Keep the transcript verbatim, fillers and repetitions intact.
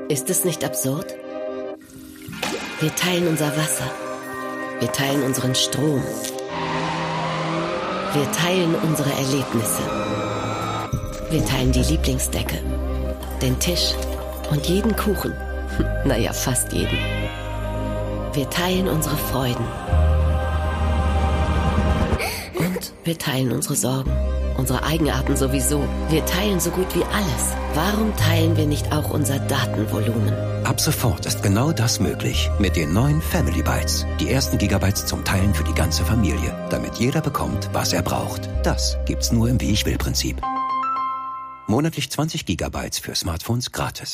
Ist es nicht absurd? Wir teilen unser Wasser. Wir teilen unseren Strom. Wir teilen unsere Erlebnisse. Wir teilen die Lieblingsdecke, den Tisch und jeden Kuchen. Naja, fast jeden. Wir teilen unsere Freuden. Und wir teilen unsere Sorgen. Unsere Eigenarten sowieso. Wir teilen so gut wie alles. Warum teilen wir nicht auch unser Datenvolumen? Ab sofort ist genau das möglich mit den neuen Family Bytes. Die ersten Gigabytes zum Teilen für die ganze Familie, damit jeder bekommt, was er braucht. Das gibt's nur im Wie-ich-will-Prinzip. Monatlich zwanzig Gigabytes für Smartphones gratis.